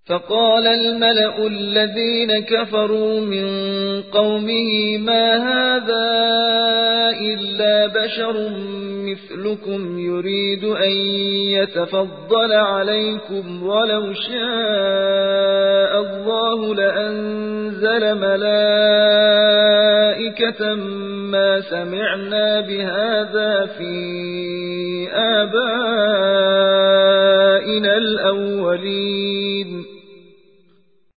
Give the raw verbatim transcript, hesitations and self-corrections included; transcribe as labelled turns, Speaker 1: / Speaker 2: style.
Speaker 1: فقال الملأ الذين كفروا من قومه ما هذا إلا بشر مثلكم يريد أن يتفضل عليكم ولو شاء الله لأنزل ملائكة ما سمعنا بهذا في آبائنا الأولين